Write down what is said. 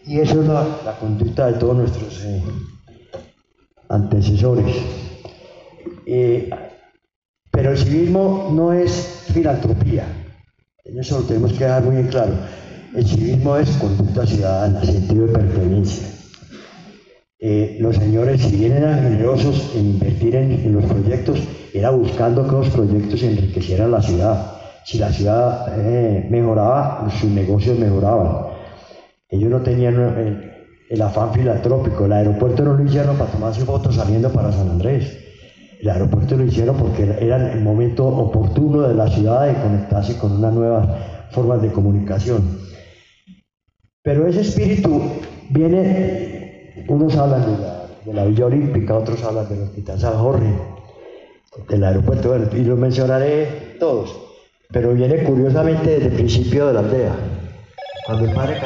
Y eso es la conducta de todos nuestros antecesores. Pero el civismo no es filantropía, en eso lo tenemos que dejar muy en claro. El civismo es conducta ciudadana, sentido de pertenencia. Los señores, si bien eran generosos en invertir en los proyectos, era buscando que los proyectos enriquecieran la ciudad. Si la ciudad mejoraba, sus negocios mejoraban. Ellos no tenían el afán filantrópico. El aeropuerto no lo hicieron para tomarse fotos saliendo para San Andrés. El aeropuerto lo hicieron porque era el momento oportuno de la ciudad de conectarse con unas nuevas formas de comunicación. Pero ese espíritu viene, unos hablan de la Villa Olímpica, otros hablan del Hospital San Jorge, del aeropuerto, bueno, y los mencionaré todos, pero viene curiosamente desde el principio de la aldea. Cuando el padre